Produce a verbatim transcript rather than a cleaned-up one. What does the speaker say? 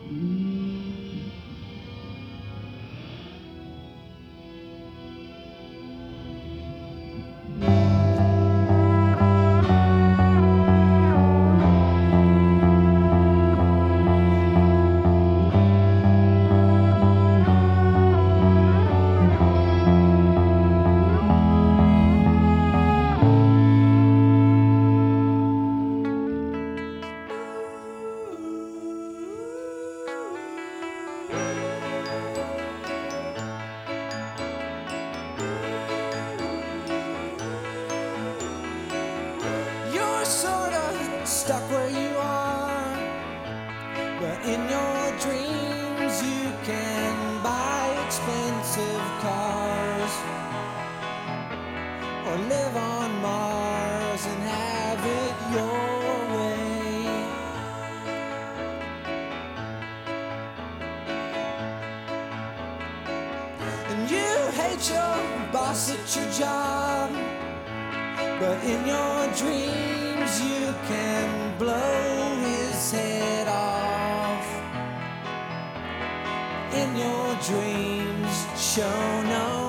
You're sorta stuck where you are, but in your dreams you can buy expensive cars or live on Mars and have it your way. And you hate your boss at your job, but in your dreams you can blow his head off. In your dreams, show no